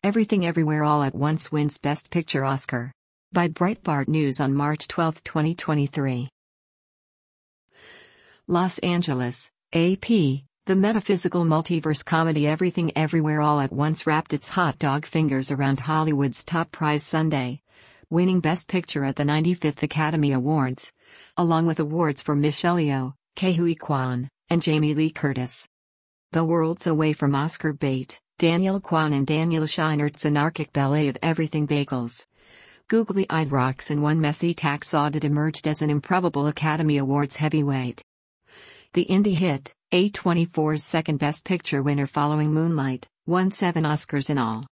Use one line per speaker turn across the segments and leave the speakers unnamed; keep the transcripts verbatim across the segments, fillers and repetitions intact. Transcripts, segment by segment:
Everything Everywhere All at Once wins Best Picture Oscar. By Breitbart News on March twelfth, twenty twenty-three. Los Angeles, A P. The metaphysical multiverse comedy Everything Everywhere All at Once wrapped its hot dog fingers around Hollywood's top prize Sunday, winning Best Picture at the ninety-fifth Academy Awards, along with awards for Michelle Yeoh, Ke Huy Quan, and Jamie Lee Curtis. The worlds away from Oscar bait, Daniel Kwan and Daniel Scheinert's anarchic ballet of everything bagels, googly-eyed rocks and one messy tax audit emerged as an improbable Academy Awards heavyweight. The indie hit, A twenty-four's second Best Picture winner following Moonlight, won seven Oscars in all.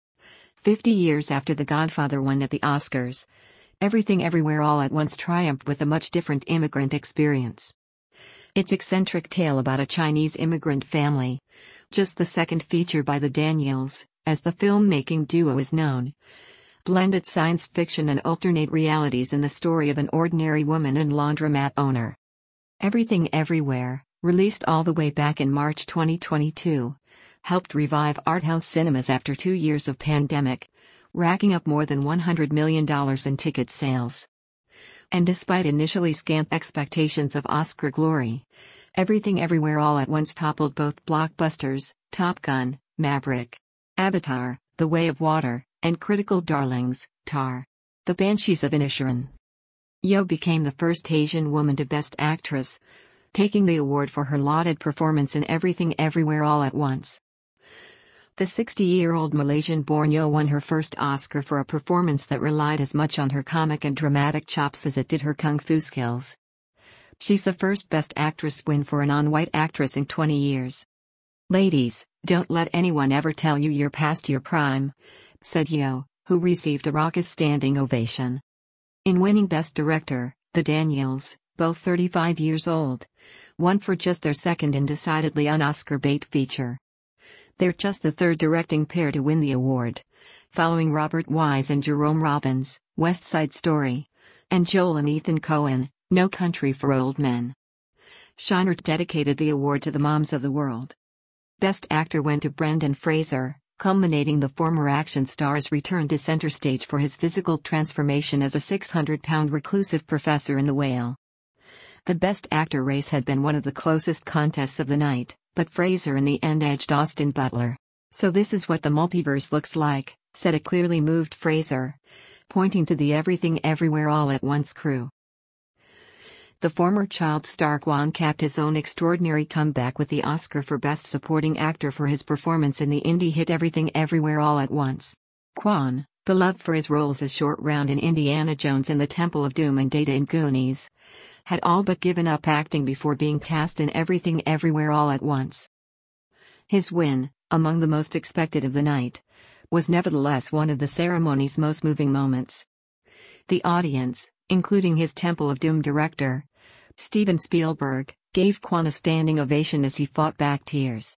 Fifty years after The Godfather won at the Oscars, Everything Everywhere All at Once triumphed with a much different immigrant experience. Its eccentric tale about a Chinese immigrant family, just the second feature by the Daniels, as the filmmaking duo is known, blended science fiction and alternate realities in the story of an ordinary woman and laundromat owner. Everything Everywhere, released all the way back in March twenty twenty-two, helped revive arthouse cinemas after two years of pandemic, racking up more than one hundred million dollars in ticket sales. And despite initially scant expectations of Oscar glory, Everything Everywhere All at Once toppled both blockbusters, Top Gun, Maverick, Avatar, The Way of Water, and critical darlings, Tar. The Banshees of Inisherin. Yeoh became the first Asian woman to Best Actress, taking the award for her lauded performance in Everything Everywhere All at Once. The sixty-year-old Malaysian-born Yeoh won her first Oscar for a performance that relied as much on her comic and dramatic chops as it did her kung fu skills. She's the first Best Actress win for a non-white actress in twenty years. "Ladies, don't let anyone ever tell you you're past your prime," said Yeoh, who received a raucous standing ovation. In winning Best Director, the Daniels, both thirty-five years old, won for just their second and decidedly un-Oscar bait feature. They're just the third directing pair to win the award, following Robert Wise and Jerome Robbins, West Side Story, and Joel and Ethan Coen, No Country for Old Men. Scheinert dedicated the award to the moms of the world. Best Actor went to Brendan Fraser, culminating the former action star's return to center stage for his physical transformation as a six hundred pound reclusive professor in The Whale. The Best Actor race had been one of the closest contests of the night, but Fraser in the end edged Austin Butler. "So this is what the multiverse looks like," said a clearly moved Fraser, pointing to the Everything Everywhere All at Once crew. The former child star Kwan capped his own extraordinary comeback with the Oscar for Best Supporting Actor for his performance in the indie hit Everything Everywhere All at Once. Kwan, beloved for his roles as Short Round in Indiana Jones and the Temple of Doom and Data in Goonies, had all but given up acting before being cast in Everything Everywhere All at Once. His win, among the most expected of the night, was nevertheless one of the ceremony's most moving moments. The audience, including his Temple of Doom director, Steven Spielberg, gave Kwan a standing ovation as he fought back tears.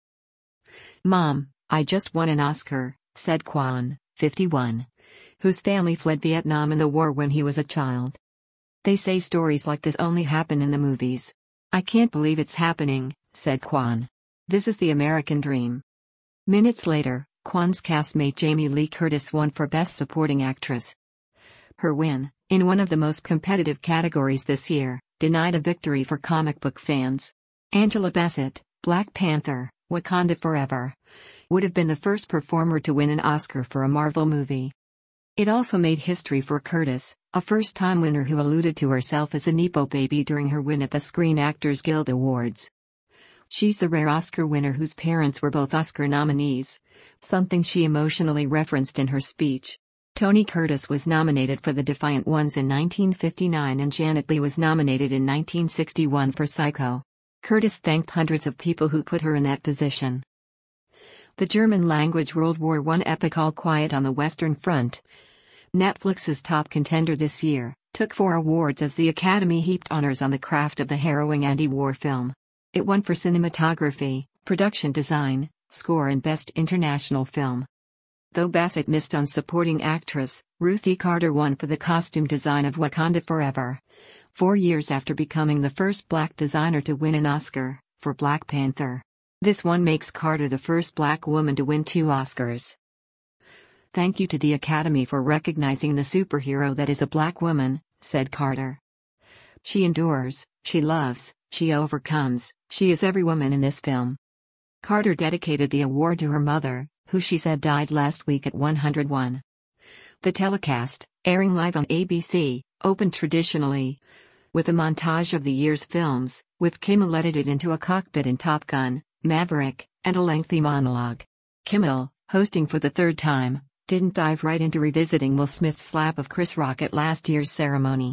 "Mom, I just won an Oscar," said Kwan, fifty-one, whose family fled Vietnam in the war when he was a child. "They say stories like this only happen in the movies. I can't believe it's happening," said Kwan. "This is the American dream." Minutes later, Kwan's castmate Jamie Lee Curtis won for Best Supporting Actress. Her win, in one of the most competitive categories this year, denied a victory for comic book fans. Angela Bassett, Black Panther, Wakanda Forever, would have been the first performer to win an Oscar for a Marvel movie. It also made history for Curtis, a first-time winner who alluded to herself as a Nepo baby during her win at the Screen Actors Guild Awards. She's the rare Oscar winner whose parents were both Oscar nominees, something she emotionally referenced in her speech. Tony Curtis was nominated for The Defiant Ones in nineteen fifty-nine and Janet Leigh was nominated in nineteen sixty-one for Psycho. Curtis thanked hundreds of people who put her in that position. The German-language World War One epic All Quiet on the Western Front, Netflix's top contender this year, took four awards as the Academy heaped honors on the craft of the harrowing anti-war film. It won for cinematography, production design, score and Best International Film. Though Bassett missed on Supporting Actress, Ruthie Carter won for the costume design of Wakanda Forever, four years after becoming the first black designer to win an Oscar, for Black Panther. This one makes Carter the first black woman to win two Oscars. "Thank you to the Academy for recognizing the superhero that is a black woman," said Carter. "She endures, she loves, she overcomes, she is every woman in this film." Carter dedicated the award to her mother, who she said died last week at one hundred one. The telecast, airing live on A B C, opened traditionally with a montage of the year's films, with Kimmel edited into a cockpit in Top Gun: Maverick, and a lengthy monologue. Kimmel, hosting for the third time, didn't dive right into revisiting Will Smith's slap of Chris Rock at last year's ceremony.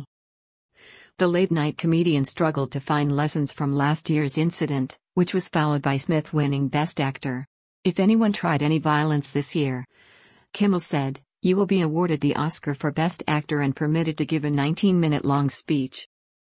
The late-night comedian struggled to find lessons from last year's incident, which was followed by Smith winning Best Actor. "If anyone tried any violence this year," Kimmel said, "you will be awarded the Oscar for Best Actor and permitted to give a nineteen-minute-long speech."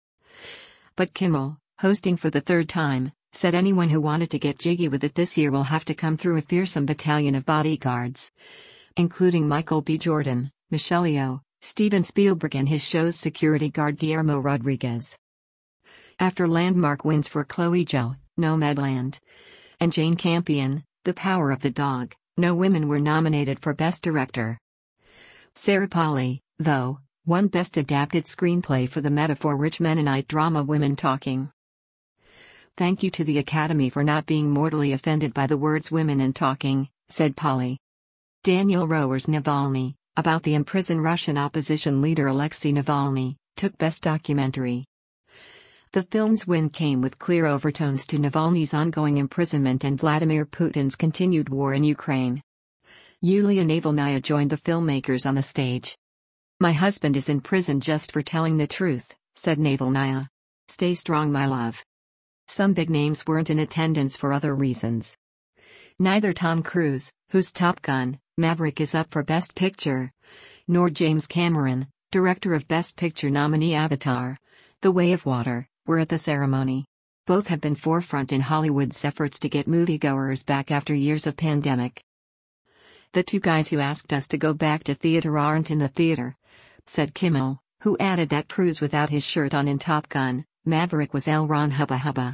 But Kimmel, hosting for the third time, said anyone who wanted to get jiggy with it this year will have to come through a fearsome battalion of bodyguards, including Michael B. Jordan, Michelle Yeoh, Steven Spielberg and his show's security guard Guillermo Rodriguez. After landmark wins for Chloe Zhao, Nomadland, and Jane Campion, The Power of the Dog, no women were nominated for Best Director. Sarah Polley, though, won Best Adapted Screenplay for the metaphor-rich Mennonite drama Women Talking. "Thank you to the Academy for not being mortally offended by the words women and talking," said Polley. Daniel Roher's Navalny, about the imprisoned Russian opposition leader Alexei Navalny, took Best Documentary. The film's win came with clear overtones to Navalny's ongoing imprisonment and Vladimir Putin's continued war in Ukraine. Yulia Navalnaya joined the filmmakers on the stage. "My husband is in prison just for telling the truth," said Navalnaya. "Stay strong, my love." Some big names weren't in attendance for other reasons. Neither Tom Cruise, whose Top Gun: Maverick is up for Best Picture, nor James Cameron, director of Best Picture nominee Avatar: The Way of Water, were at the ceremony. Both have been forefront in Hollywood's efforts to get moviegoers back after years of pandemic. "The two guys who asked us to go back to theater aren't in the theater," said Kimmel, who added that Cruise without his shirt on in Top Gun: Maverick was El Ron Hubba Hubba.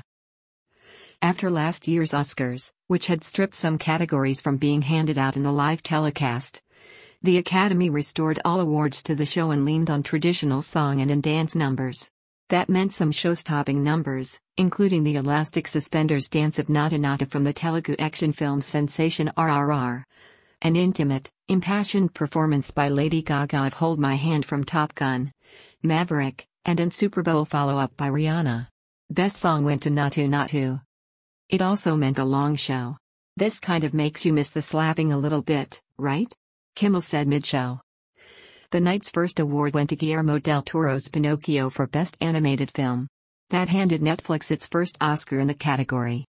After last year's Oscars, which had stripped some categories from being handed out in the live telecast, the Academy restored all awards to the show and leaned on traditional song and dance numbers. That meant some show-stopping numbers, including the elastic suspenders dance of Nata Nata from the Telugu action film sensation R R R, an intimate, impassioned performance by Lady Gaga of Hold My Hand from Top Gun: Maverick, and an Super Bowl follow-up by Rihanna. Best Song went to Natu Natu. It also meant a long show. "This kind of makes you miss the slapping a little bit, right?" Kimmel said mid-show. The night's first award went to Guillermo del Toro's Pinocchio for Best Animated Film. That handed Netflix its first Oscar in the category.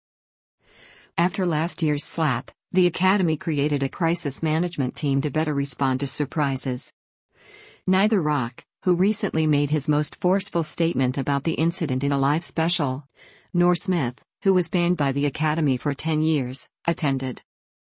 After last year's slap, the Academy created a crisis management team to better respond to surprises. Neither Rock, who recently made his most forceful statement about the incident in a live special, nor Smith, who was banned by the Academy for ten years, attended.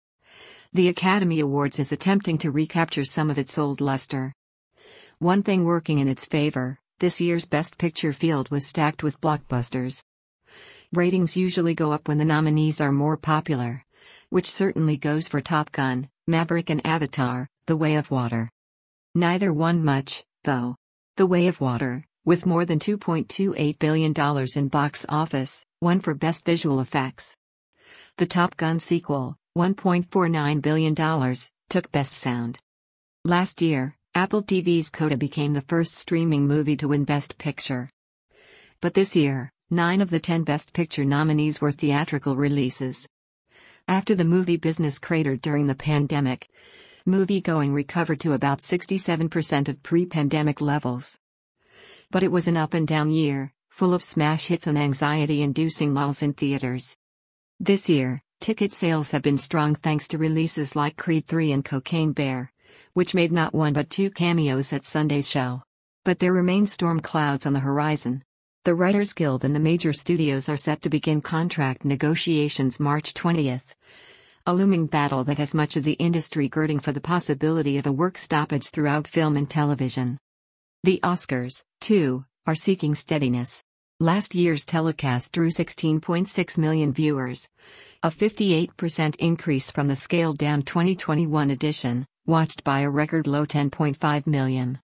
The Academy Awards is attempting to recapture some of its old luster. One thing working in its favor, this year's Best Picture field was stacked with blockbusters. Ratings usually go up when the nominees are more popular, which certainly goes for Top Gun: Maverick and Avatar: The Way of Water. Neither won much, though. The Way of Water, with more than two point two eight billion dollars in box office, won for Best Visual Effects. The Top Gun sequel, one point four nine billion dollars, took Best Sound. Last year, Apple T V's Coda became the first streaming movie to win Best Picture. But this year, nine of the ten Best Picture nominees were theatrical releases. After the movie business cratered during the pandemic, moviegoing recovered to about sixty-seven percent of pre-pandemic levels. But it was an up-and-down year, full of smash hits and anxiety-inducing lulls in theaters. This year, ticket sales have been strong thanks to releases like Creed three and Cocaine Bear, which made not one but two cameos at Sunday's show. But there remain storm clouds on the horizon. The Writers Guild and the major studios are set to begin contract negotiations March twentieth. A looming battle that has much of the industry girding for the possibility of a work stoppage throughout film and television. The Oscars, too, are seeking steadiness. Last year's telecast drew sixteen point six million viewers, a fifty-eight percent increase from the scaled-down twenty twenty-one edition, Watched by a record low ten point five million.